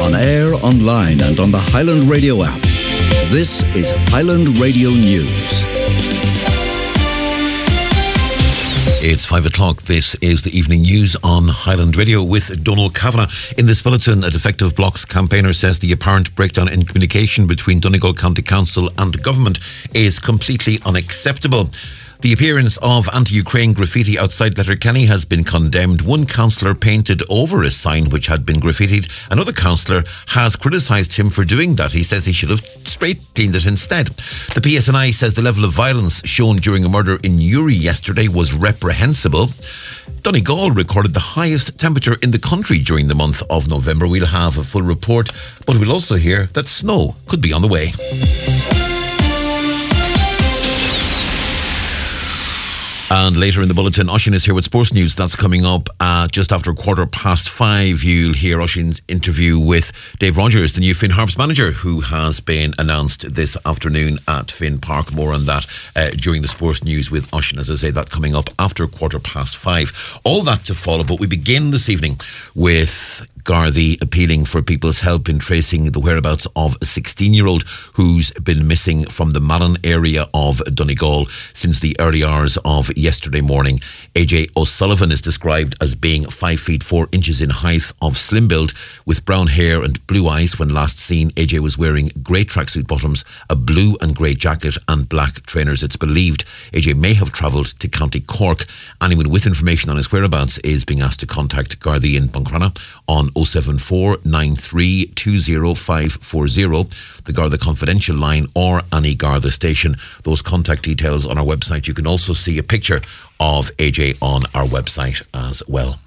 On air, online and on the Highland Radio app. This is Highland Radio News. It's 5 o'clock. This is the evening news on Highland Radio with Donal Kavanagh. In this bulletin, a Defective Blocks campaigner says the apparent breakdown in communication between Donegal County Council and the government is completely unacceptable. The appearance of anti-Ukraine graffiti outside Letterkenny has been condemned. One councillor painted over a sign which had been graffitied. Another councillor has criticised him for doing that. He says he should have spray cleaned it instead. The PSNI says the level of violence shown during a murder in Newry yesterday was reprehensible. Donegal recorded the highest temperature in the country during the month of November. We'll have a full report, but we'll also hear that snow could be on the way. And later in the bulletin, Oisín is here with sports news. That's coming up just after 5:15. You'll hear Oisín's interview with Dave Rogers, the new Finn Harps manager, who has been announced this afternoon at Finn Park. More on that during the sports news with Oisín. As I say, that coming up after 5:15. All that to follow, but we begin this evening with Gardaí appealing for people's help in tracing the whereabouts of a 16-year-old who's been missing from the Malin area of Donegal since the early hours of yesterday morning. AJ O'Sullivan is described as being 5 feet 4 inches in height, of slim build, with brown hair and blue eyes. When last seen, AJ was wearing grey tracksuit bottoms, a blue and grey jacket and black trainers. It's believed AJ may have travelled to County Cork. Anyone with information on his whereabouts is being asked to contact Gardaí in Buncrana on 074 93 20540, the Garda Confidential line, or any Garda station. Those contact details on our website. You can also see a picture of AJ on our website as well.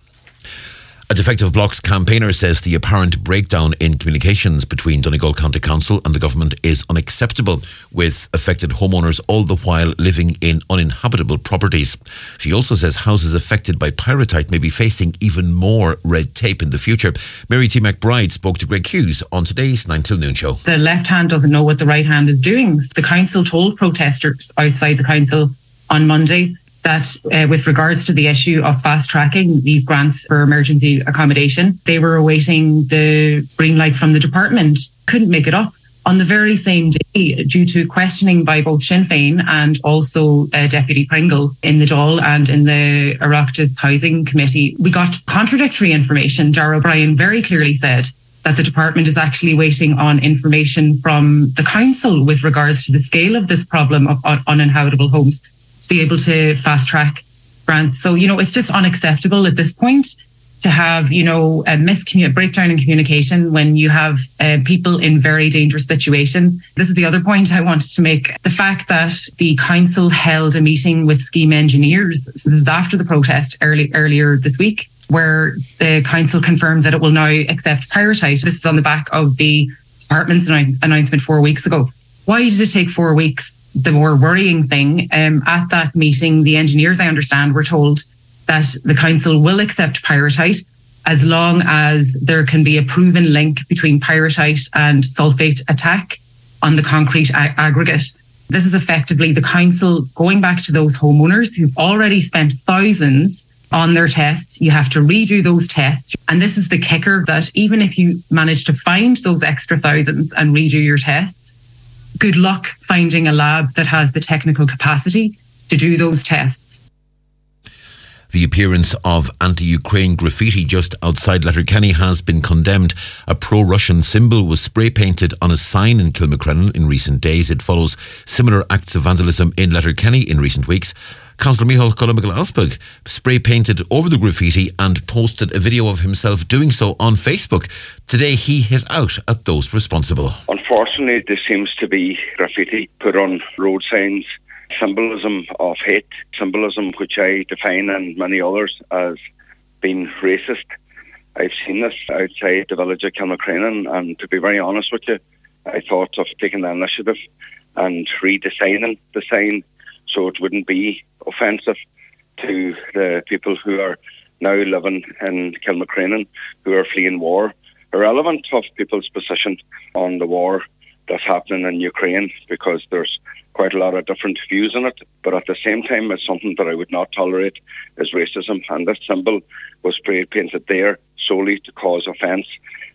A Defective Blocks campaigner says the apparent breakdown in communications between Donegal County Council and the government is unacceptable, with affected homeowners all the while living in uninhabitable properties. She also says houses affected by pyrite may be facing even more red tape in the future. Mary T. McBride spoke to Greg Hughes on today's 9 till noon show. The left hand doesn't know what the right hand is doing. The council told protesters outside the council on Monday that with regards to the issue of fast-tracking these grants for emergency accommodation, they were awaiting the green light from the department. Couldn't make it up. On the very same day, due to questioning by both Sinn Féin and also Deputy Pringle in the Dáil and in the Oireachtas Housing Committee, we got contradictory information. Darragh O'Brien very clearly said that the department is actually waiting on information from the council with regards to the scale of this problem of uninhabitable homes, to be able to fast track grants. So, it's just unacceptable at this point to have, a breakdown in communication when you have people in very dangerous situations. This is the other point I wanted to make. The fact that the council held a meeting with scheme engineers, so this is after the protest earlier this week, where the council confirmed that it will now accept pyrite. This is on the back of the department's announcement 4 weeks ago. Why did it take 4 weeks? The more worrying thing, at that meeting, the engineers, I understand, were told that the council will accept pyrite as long as there can be a proven link between pyrite and sulfate attack on the concrete aggregate. This is effectively the council going back to those homeowners who've already spent thousands on their tests. You have to redo those tests. And this is the kicker, that even if you manage to find those extra thousands and redo your tests, good luck finding a lab that has the technical capacity to do those tests. The appearance of anti-Ukraine graffiti just outside Letterkenny has been condemned. A pro-Russian symbol was spray-painted on a sign in Kilmacrennan in recent days. It follows similar acts of vandalism in Letterkenny in recent weeks. Councillor Micheál Cullen-McAlpig spray-painted over the graffiti and posted a video of himself doing so on Facebook. Today he hit out at those responsible. Unfortunately, there seems to be graffiti put on road signs, symbolism of hate, symbolism which I define and many others as being racist. I've seen this outside the village of Kilmacrennan, and to be very honest with you, I thought of taking the initiative and redesigning the sign so it wouldn't be offensive to the people who are now living in Kilmacrennan, who are fleeing war, irrelevant of people's position on the war that's happening in Ukraine, because there's quite a lot of different views on it. But at the same time, it's something that I would not tolerate, is racism. And this symbol was spray painted there solely to cause offence.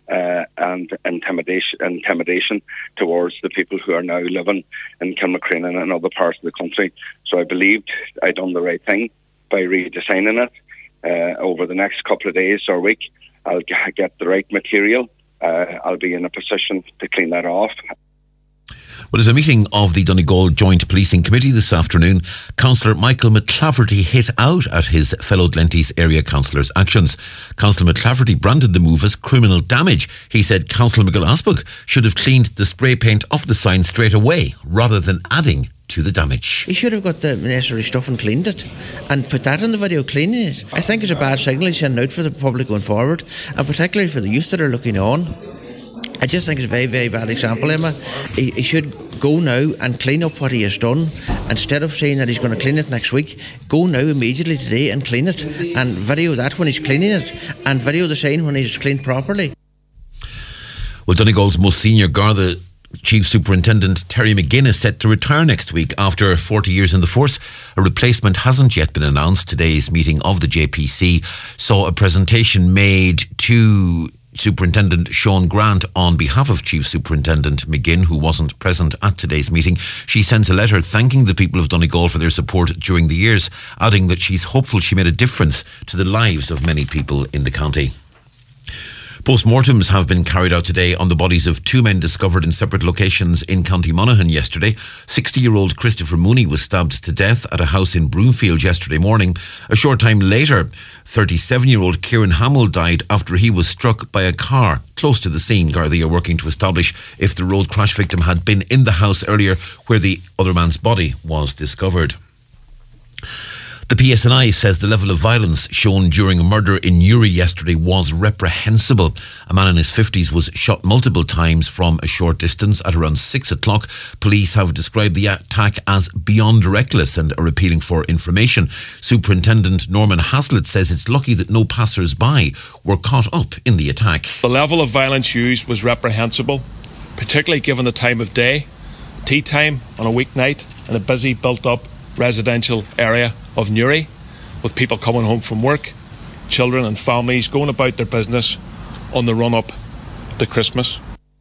and intimidation towards the people who are now living in Kilmacrenan and in other parts of the country. So I believed I'd done the right thing by redesigning it. Over the next couple of days or week, I'll get the right material. I'll be in a position to clean that off. Well, there's a meeting of the Donegal Joint Policing Committee this afternoon. Councillor Michael McClafferty hit out at his fellow Glenties area councillors' actions. Councillor McClafferty branded the move as criminal damage. He said Councillor McGill-Aspuck should have cleaned the spray paint off the sign straight away, rather than adding to the damage. He should have got the necessary stuff and cleaned it and put that in the video, cleaning it. I think it's a bad signal he's sending out for the public going forward, and particularly for the youth that are looking on. I just think it's a very, very bad example, Emma. He should go now and clean up what he has done. Instead of saying that he's going to clean it next week, go now immediately today and clean it, and video that when he's cleaning it, and video the sign when he's cleaned properly. Well, Donegal's most senior Garda Chief Superintendent Terry McGinn is set to retire next week after 40 years in the force. A replacement hasn't yet been announced. Today's meeting of the JPC saw a presentation made to Superintendent Sean Grant on behalf of Chief Superintendent McGinn, who wasn't present at today's meeting. She sent a letter thanking the people of Donegal for their support during the years, adding that she's hopeful she made a difference to the lives of many people in the county. Postmortems have been carried out today on the bodies of two men discovered in separate locations in County Monaghan yesterday. 60-year-old Christopher Mooney was stabbed to death at a house in Broomfield yesterday morning. A short time later, 37-year-old Kieran Hamill died after he was struck by a car close to the scene. Gardaí are working to establish if the road crash victim had been in the house earlier where the other man's body was discovered. The PSNI says the level of violence shown during a murder in Newry yesterday was reprehensible. A man in his 50s was shot multiple times from a short distance at around 6 o'clock. Police have described the attack as beyond reckless and are appealing for information. Superintendent Norman Haslett says it's lucky that no passers-by were caught up in the attack. The level of violence used was reprehensible, particularly given the time of day, tea time on a weeknight in a busy, built-up residential area of Newry, with people coming home from work, children and families going about their business on the run-up to Christmas.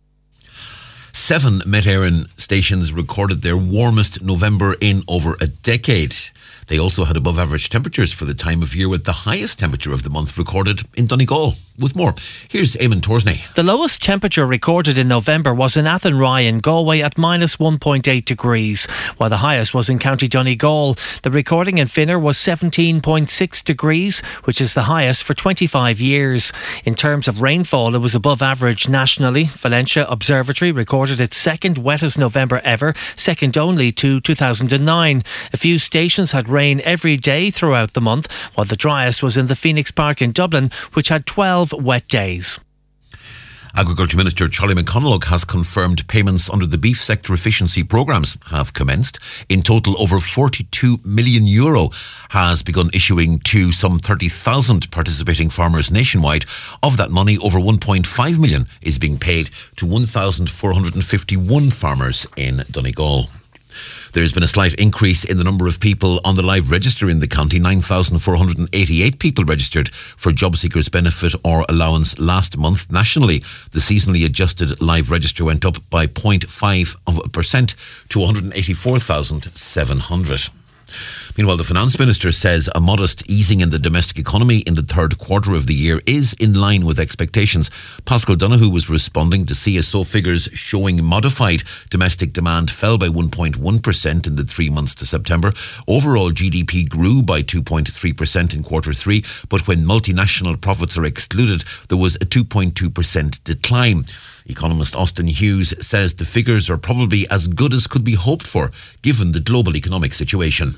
7 Met Éireann stations recorded their warmest November in over a decade. They also had above average temperatures for the time of year, with the highest temperature of the month recorded in Donegal. With more, here's Eamon Torsney. The lowest temperature recorded in November was in Athenry in Galway at minus 1.8 degrees, while the highest was in County Donegal. The recording in Finner was 17.6 degrees, which is the highest for 25 years. In terms of rainfall, it was above average nationally. Valentia Observatory recorded its second wettest November ever, second only to 2009. A few stations had rain every day throughout the month, while the driest was in the Phoenix Park in Dublin, which had 12 wet days. Agriculture Minister Charlie McConalogue has confirmed payments under the beef sector efficiency programmes have commenced. In total, over €42 million has begun issuing to some 30,000 participating farmers nationwide. Of that money, over 1.5 million is being paid to 1,451 farmers in Donegal. There's been a slight increase in the number of people on the live register in the county. 9,488 people registered for job seekers benefit or allowance last month. Nationally, the seasonally adjusted live register went up by 0.5% to 184,700. Meanwhile, the Finance Minister says a modest easing in the domestic economy in the third quarter of the year is in line with expectations. Pascal Donoghue was responding to CSO figures showing modified domestic demand fell by 1.1% in the 3 months to September. Overall GDP grew by 2.3% in quarter three, but when multinational profits are excluded, there was a 2.2% decline. Economist Austin Hughes says the figures are probably as good as could be hoped for, given the global economic situation.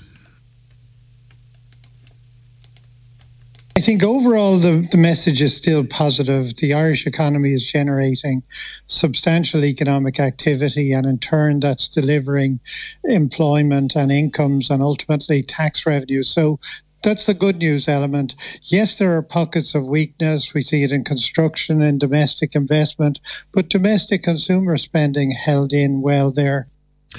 I think overall the message is still positive. The Irish economy is generating substantial economic activity, and in turn that's delivering employment and incomes and ultimately tax revenue. So that's the good news element. Yes, there are pockets of weakness. We see it in construction and domestic investment, but domestic consumer spending held in well there.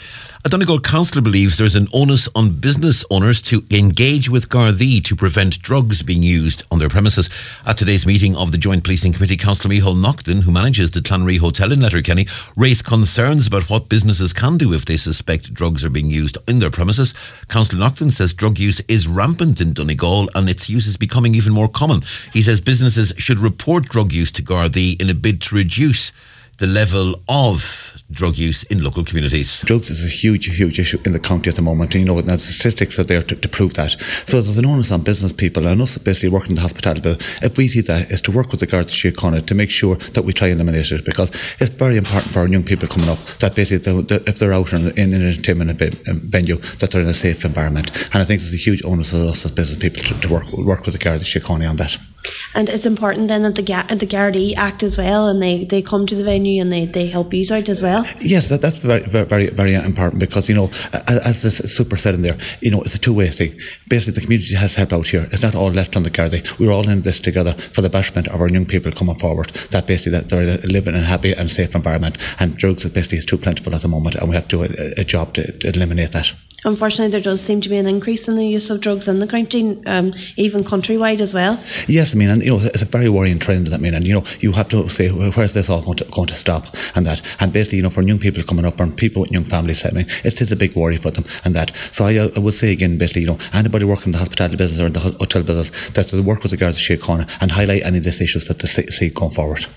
A Donegal councillor believes there's an onus on business owners to engage with Gardaí to prevent drugs being used on their premises. At today's meeting of the Joint Policing Committee, Councillor Micheál Naughton, who manages the Clanry Hotel in Letterkenny, raised concerns about what businesses can do if they suspect drugs are being used in their premises. Councillor Naughton says drug use is rampant in Donegal and its use is becoming even more common. He says businesses should report drug use to Gardaí in a bid to reduce the level of drug use in local communities. Drugs is a huge issue in the county at the moment. You know, and the statistics are there to prove that. So there's an onus on business people and us basically working in the hospitality business. If we see that, is to work with the Garda Síochána to make sure that we try and eliminate it, because it's very important for our young people coming up that basically if they're out in an entertainment venue, that they're in a safe environment. And I think there's a huge onus on us as business people to work with the Garda Síochána on that. And it's important then that the Gardaí act as well, and they come to the venue and they help you out as well. Yes, that's very important, because, you know, as the super said in there, you know, it's a two-way thing. Basically, the community has help out here. It's not all left on the Gardaí. We're all in this together for the betterment of our young people coming forward. That basically that they're living in a happy and safe environment. And drugs basically is too plentiful at the moment, and we have to do a job to eliminate that. Unfortunately, there does seem to be an increase in the use of drugs in the county, even countrywide as well. Yes, I mean, and you know, it's a very worrying trend. I mean, and you know, you have to say, where's this all going to stop? And that, and basically, you know, for young people coming up and people with young families, I mean, it's a big worry for them. And that, so I would say again, basically, you know, anybody working in the hospitality business or in the hotel business, that they work with the Garda Síochána and highlight any of these issues that they see going forward.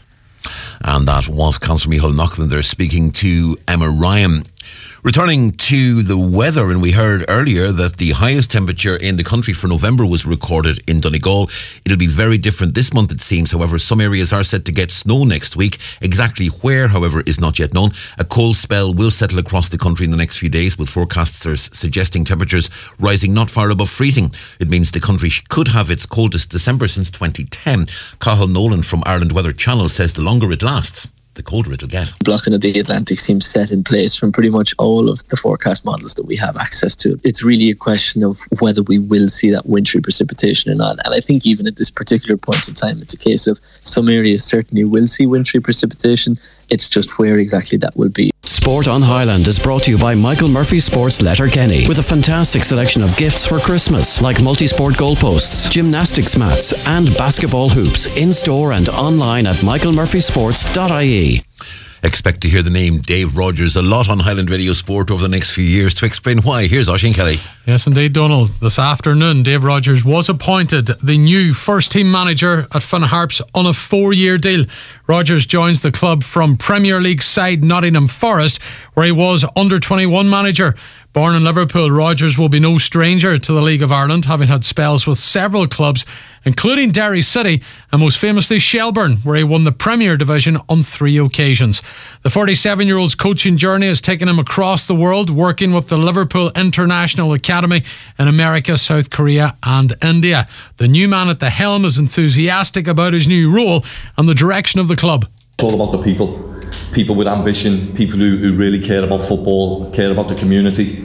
And that was Councillor Micheál Naughton there speaking to Emma Ryan. Returning to the weather, and we heard earlier that the highest temperature in the country for November was recorded in Donegal. It'll be very different this month, it seems. However, some areas are set to get snow next week. Exactly where, however, is not yet known. A cold spell will settle across the country in the next few days, with forecasters suggesting temperatures rising not far above freezing. It means the country could have its coldest December since 2010. Cathal Nolan from Ireland Weather Channel says the longer it lasts, the colder it'll get. Blocking of the Atlantic seems set in place from pretty much all of the forecast models that we have access to. It's really a question of whether we will see that wintry precipitation or not. And I think even at this particular point in time, it's a case of some areas certainly will see wintry precipitation. It's just where exactly that will be. Sport on Highland is brought to you by Michael Murphy Sports Letterkenny, with a fantastic selection of gifts for Christmas, like multi-sport goalposts, gymnastics mats and basketball hoops, in store and online at michaelmurphysports.ie. Expect to hear the name Dave Rogers a lot on Highland Radio Sport over the next few years. To explain why, here's Oisín Kelly. Yes, indeed, Donald. This afternoon, Dave Rogers was appointed the new first-team manager at Finn Harps on a 4-year deal. Rogers joins the club from Premier League side Nottingham Forest, where he was under-21 manager. Born in Liverpool, Rogers will be no stranger to the League of Ireland, having had spells with several clubs, including Derry City and most famously Shelbourne, where he won the Premier Division on 3 occasions. The 47-year-old's coaching journey has taken him across the world, working with the Liverpool International Academy in America, South Korea and India. The new man at the helm is enthusiastic about his new role and the direction of the club. It's all about the people with ambition, people who really care about football, care about the community.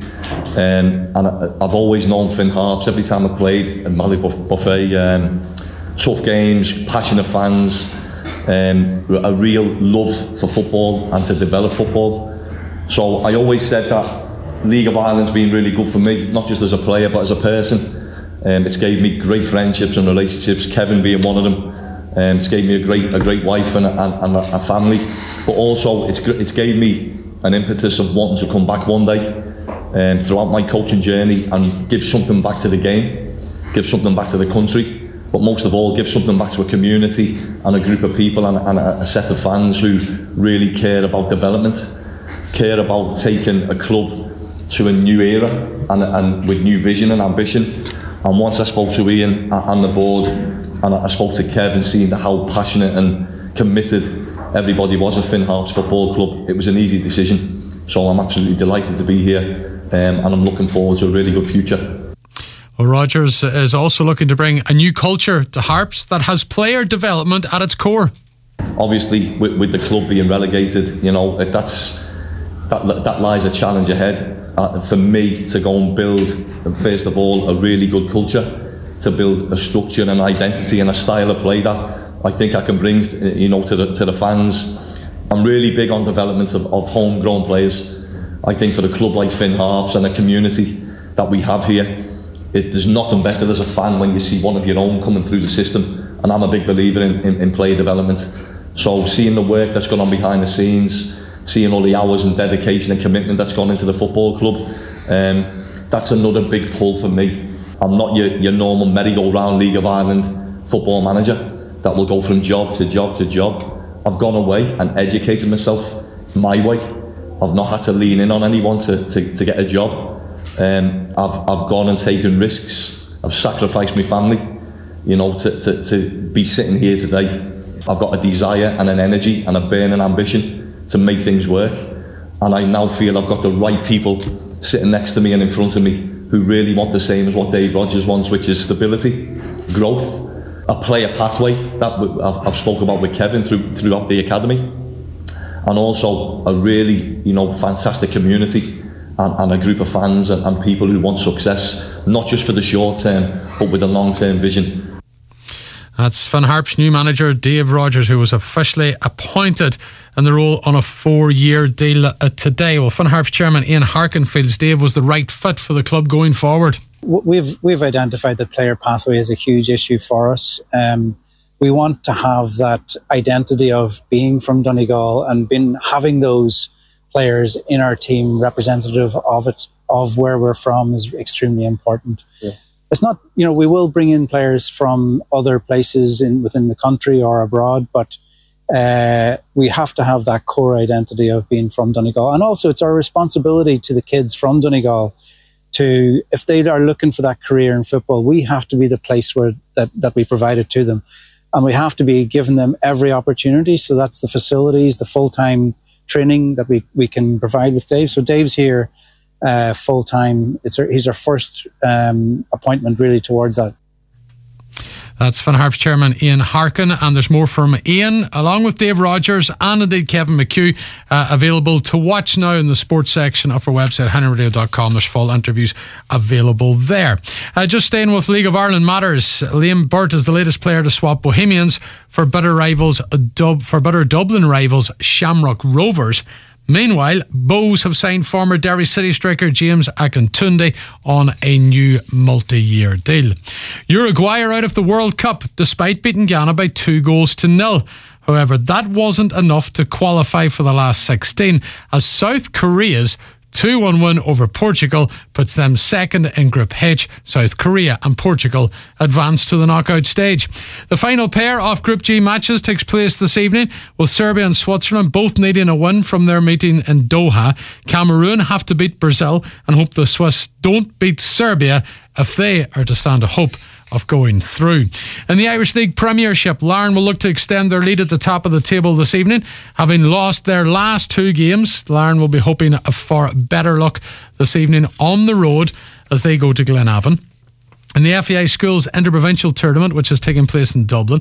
And I've always known Finn Harps. Every time I played at Mallet Buffet, tough games, passionate fans, a real love for football and to develop football. So I always said that League of Ireland's been really good for me, not just as a player but as a person. It's gave me great friendships and relationships, Kevin being one of them. It's gave me a great wife and a family, but also it's gave me an impetus of wanting to come back one day throughout my coaching journey and give something back to the game, give something back to the country, but most of all give something back to a community and a group of people and a set of fans who really care about development, care about taking a club to a new era and with new vision and ambition. And once I spoke to Ian and the board, and I spoke to Kevin, seeing how passionate and committed everybody was at Finn Harps Football Club, it was an easy decision. So I'm absolutely delighted to be here, and I'm looking forward to a really good future. Well, Rogers is also looking to bring a new culture to Harps that has player development at its core. Obviously, with the club being relegated, you know, that lies a challenge ahead. For me to go and build, first of all, a really good culture, to build a structure and identity and a style of play that I think I can bring, you know, to the fans. I'm really big on development of homegrown players. I think for a club like Finn Harps and the community that we have here, there's nothing better as a fan when you see one of your own coming through the system. And I'm a big believer in player development. So seeing the work that's gone on behind the scenes, seeing all the hours and dedication and commitment that's gone into the football club, that's another big pull for me. I'm not your normal merry-go-round League of Ireland football manager that will go from job to job to job. I've gone away and educated myself my way. I've not had to lean in on anyone to get a job. I've gone and taken risks. I've sacrificed my family, to be sitting here today. I've got a desire and an energy and a burning ambition to make things work. And I now feel I've got the right people sitting next to me and in front of me who really want the same as what Dave Rodgers wants, which is stability, growth, a player pathway that I've spoken about with Kevin throughout the academy, and also a really, fantastic community and a group of fans and people who want success, not just for the short term, but with a long-term vision. That's Finn Harps' new manager, Dave Rodgers, who was officially appointed in the role on a 4-year deal today. Well, Finn Harps chairman Ian Harkin feels Dave was the right fit for the club going forward. We've identified that player pathway as a huge issue for us. We want to have that identity of being from Donegal and having those players in our team representative of it, of where we're from, is extremely important. Yeah. It's not, we will bring in players from other places within the country or abroad, but we have to have that core identity of being from Donegal. And also it's our responsibility to the kids from Donegal to, if they are looking for that career in football, we have to be the place where that we provide it to them. And we have to be giving them every opportunity. So that's the facilities, the full-time training that we can provide with Dave. So Dave's here full-time. He's our first appointment really towards that. That's Finn Harps chairman Ian Harkin, and there's more from Ian along with Dave Rodgers and indeed Kevin McHugh available to watch now in the sports section of our website highlandradio.com. There's full interviews available there. Just staying with League of Ireland matters, Liam Burt is the latest player to swap Bohemians for bitter Dublin rivals Shamrock Rovers. Meanwhile, Bows have signed former Derry City striker James Akintunde on a new multi-year deal. Uruguay are out of the World Cup despite beating Ghana by 2-0. However, that wasn't enough to qualify for the last 16, as South Korea's 2-1 win over Portugal puts them second in Group H. South Korea and Portugal advance to the knockout stage. The final pair of Group G matches takes place this evening, with Serbia and Switzerland both needing a win from their meeting in Doha. Cameroon have to beat Brazil and hope the Swiss don't beat Serbia if they are to stand a hope of going through. In the Irish League Premiership, Larne will look to extend their lead at the top of the table this evening. Having lost their last 2 games, Larne will be hoping for better luck this evening on the road as they go to Glenavon. In the FAI Schools Interprovincial Tournament, which is taking place in Dublin,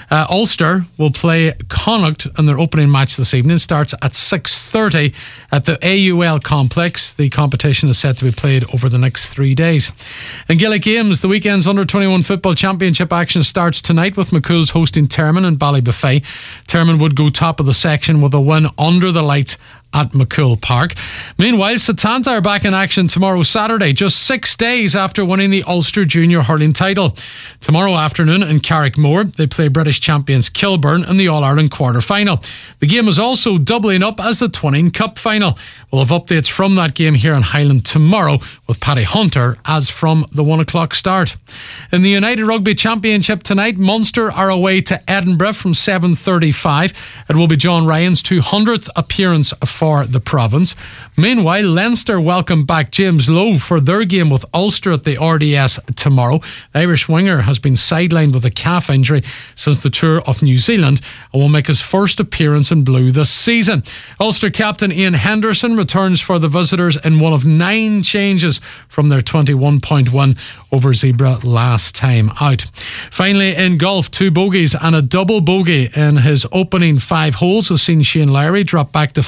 Ulster will play Connacht in their opening match this evening. It starts at 6:30 at the AUL complex. The competition is set to be played over the next 3 days. In Gaelic Games, the weekend's Under-21 Football Championship action starts tonight with McCool's hosting Termon and Ballybuffet. Termon would go top of the section with a win under the lights at McCool Park. Meanwhile, Setanta are back in action tomorrow Saturday, just 6 days after winning the Ulster Junior Hurling title. Tomorrow afternoon in Carrickmore, they play British champions Kilburn in the All-Ireland quarter-final. The game is also doubling up as the Twinning Cup final. We'll have updates from that game here in Highland tomorrow with Paddy Hunter as from the 1 o'clock start. In the United Rugby Championship tonight, Munster are away to Edinburgh from 7:35. It will be John Ryan's 200th appearance for the province. Meanwhile, Leinster welcome back James Lowe for their game with Ulster at the RDS tomorrow. The Irish winger has been sidelined with a calf injury since the tour of New Zealand and will make his first appearance in blue this season. Ulster captain Ian Henderson returns for the visitors in one of 9 changes from their 21-point win over Zebra last time out. Finally, in golf, 2 bogeys and a double bogey in his opening 5 holes has seen Shane Lowry drop back to 5 over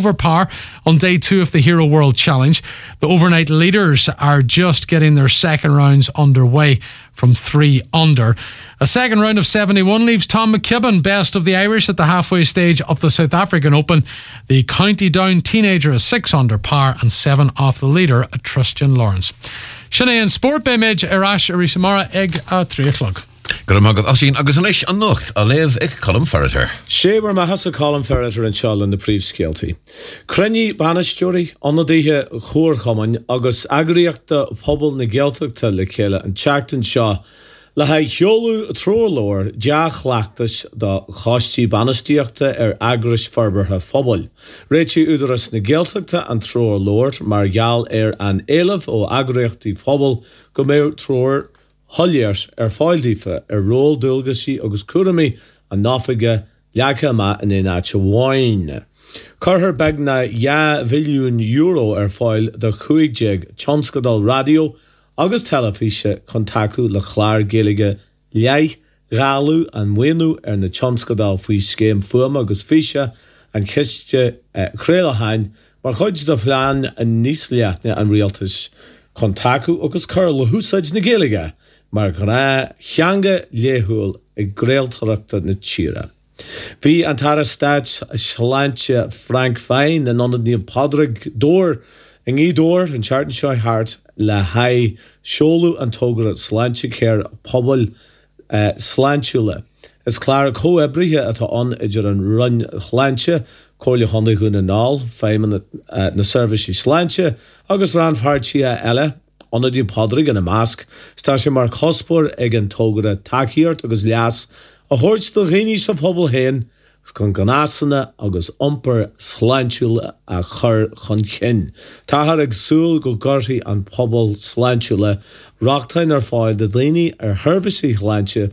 over par on day 2 of the Hero World Challenge. The overnight leaders are just getting their second rounds underway from 3 under. A second round of 71 leaves Tom McKibben best of the Irish at the halfway stage of the South African Open. The County Down teenager is 6 under par and 7 off the leader, Tristan Lawrence. Sinead and Sport by Midge Arash Arisamara Egg at 3 o'clock. Gur magad Oisín agus an an nocht a léamh ag Colm Ferreter. Sébar ma has a Colm Ferreter in Seall in the príomhscéaltaí. Crenny banisteoirí anadíthe chóirchaman agus agriíochta pobl na Gaeltachta le chéile an teachtain seo le haid cheolú trólóir deachleachtas do cháistí banisteochta agris ferbertha phobal. Réití údaras na Gaeltachta an trólóir mar gheall an éileh ó agriíochtaí phobal go méid tróir Holliers fáildífa ról dulgasí agus cuaramí an náfaige leacha ma in éáte bháin. Carthar begna €1 billiún fáil de 50 Tionscadal radio agus telefíse contacu le chláir géige leith gáú an muinú na Tionscadal faoi scéim fuama agus físe an chiste créalahain mar chuid do phlean an níos leatne an rialtas contacu agus chur le húsáid na géige. Mar gra cheanga léthúil ag gréaltarachta na tíre. Bhí an tara staid sláinte Frank Fein an anad níon padraig dór an í dór an Chartan Seo Hart le haid seolú an tógra sláinte céir pobl sláintúile. Is clár cóebrithe atá an idir an run chláinte cóla chunna gúna nál féimen na service sláinte agus ran fartí eile Anna dín padraig in a másc, stá sé mar chospóir ag an tógra takeíart agus leas a thuirt do réní sa phobal héin chun gnásanna agus iompar sláintúile a chur chun chin. Táthar ag súil go gortaí an pobal sláintúile reachtain fáil de dhaoine thurbhasí chláinte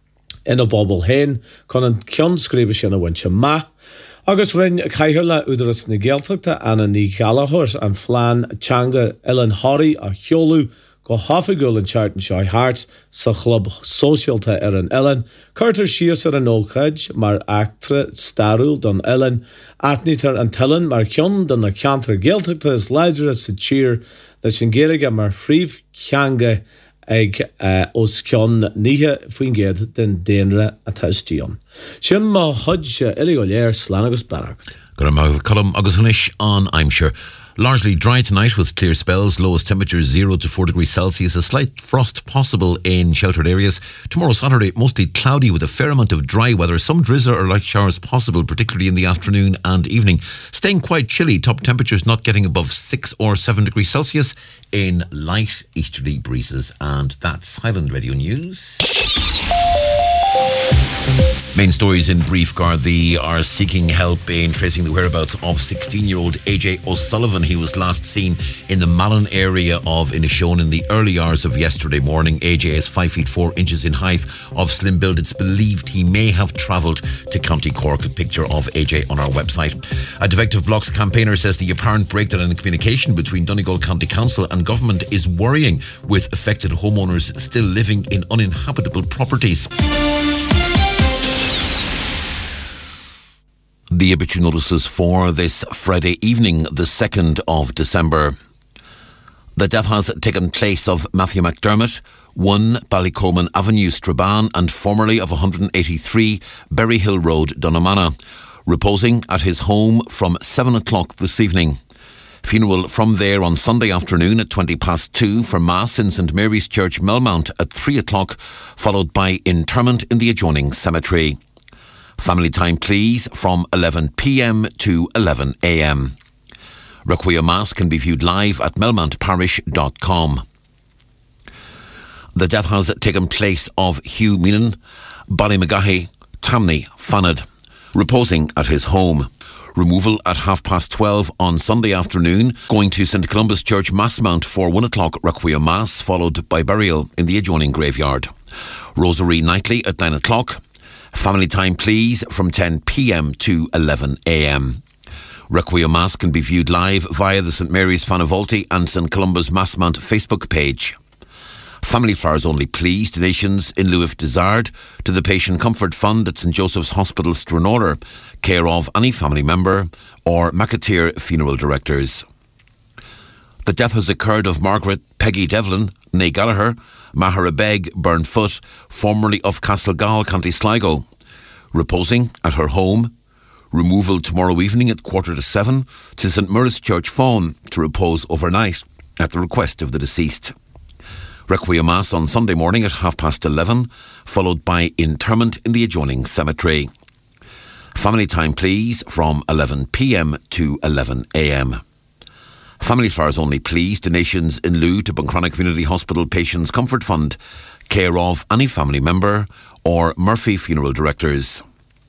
ina bobal héin chun an ceannscríbe sin a bhainte maith. Agus rinn caiithir le údaras na Gaeltachta anna ní Gallagher an phlean teanga Ellen Horry a cheolú go hafagúil an Chartan Seo Hart sa chlub sóisialta an Ellen. Cartar sios an ócaid mar actra starúil don Ellen. Atnítar an Tellen mar ceann don na ceantar Gaeltachta is leidir sa tír leis an géige mar phríomh ceanga ag os ceann níthe faoin géad den déanra a teistíon. Sin má chuidse go léir slán agus barach. Gur mag Colm agus hanis on Aimshire. Largely dry tonight with clear spells, lowest temperatures 0 to 4 degrees Celsius, a slight frost possible in sheltered areas. Tomorrow Saturday, mostly cloudy with a fair amount of dry weather, some drizzle or light showers possible, particularly in the afternoon and evening. Staying quite chilly, top temperatures not getting above 6 or 7 degrees Celsius in light easterly breezes. And that's Highland Radio News. Main stories in brief. Gardaí are seeking help in tracing the whereabouts of 16-year-old AJ O'Sullivan. He was last seen in the Malin area of Inishowen in the early hours of yesterday morning. AJ is 5 feet 4 inches in height, of slim build. It's believed he may have travelled to County Cork. A picture of AJ on our website. A Defective Blocks campaigner says the apparent breakdown in communication between Donegal County Council and government is worrying, with affected homeowners still living in uninhabitable properties. The obituary notices for this Friday evening, the 2nd of December. The death has taken place of Matthew McDermott, 1 Ballycoman Avenue, Strabane, and formerly of 183 Berry Hill Road, Dunnamana, reposing at his home from 7 o'clock this evening. Funeral from there on Sunday afternoon at 2:20 for Mass in St Mary's Church, Melmount at 3 o'clock, followed by interment in the adjoining cemetery. Family time, please, from 11 p.m. to 11 a.m. Requiem Mass can be viewed live at melmountparish.com. The death has taken place of Hugh Meenan, Ballymagahy, Tamney, Fanad, reposing at his home. Removal at 12:30 on Sunday afternoon, going to St Columba's Church, Massmount for 1 o'clock Requiem Mass, followed by burial in the adjoining graveyard. Rosary nightly at 9 o'clock. Family time, please, from 10 p.m. to 11 a.m. Requiem Mass can be viewed live via the St Mary's Fanavolti and St Columba's Massmount Facebook page. Family Flowers Only Please donations in lieu if desired to the Patient Comfort Fund at St Joseph's Hospital, Stranraer, care of any family member or McAteer Funeral Directors. The death has occurred of Margaret Peggy Devlin, née Gallagher, Mahara Beg Burnfoot, formerly of Castlegall, County Sligo, reposing at her home. Removal tomorrow evening at 7:15 to St Maurice Church, Fawn, to repose overnight at the request of the deceased. Requiem Mass on Sunday morning at 11:30, followed by interment in the adjoining cemetery. Family time, please, from 11 p.m. to 11 a.m. Family Flowers Only Please donations in lieu to Buncrana Community Hospital Patients Comfort Fund, care of any family member or Murphy Funeral Directors.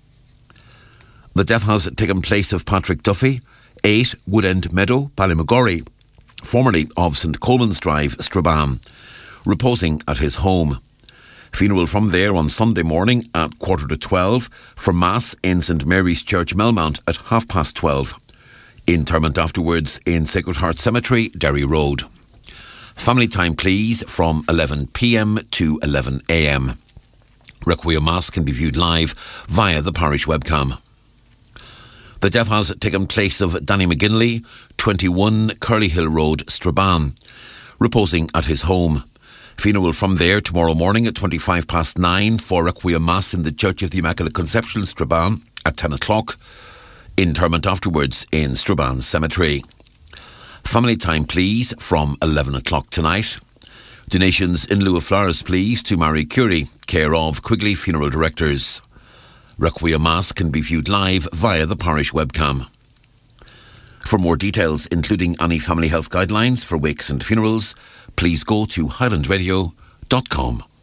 The death has taken place of Patrick Duffy, 8 Woodend Meadow, Ballymagorry, formerly of St Coleman's Drive, Strabane, reposing at his home. Funeral from there on Sunday morning at 12:15 for Mass in St Mary's Church, Melmount at 12:30. Interment afterwards in Sacred Heart Cemetery, Derry Road. Family time, please, from 11 p.m. to 11 a.m. Requiem Mass can be viewed live via the parish webcam. The death has taken place of Danny McGinley, 21 Curly Hill Road, Strabane, reposing at his home. Funeral from there tomorrow morning at 9:25 for Requiem Mass in the Church of the Immaculate Conception, Strabane, at 10 o'clock. Interment afterwards in Strabane Cemetery. Family time, please, from 11 o'clock tonight. Donations in lieu of flowers, please, to Marie Curie, care of Quigley Funeral Directors. Requiem Mass can be viewed live via the parish webcam. For more details, including any family health guidelines for wakes and funerals, please go to highlandradio.com.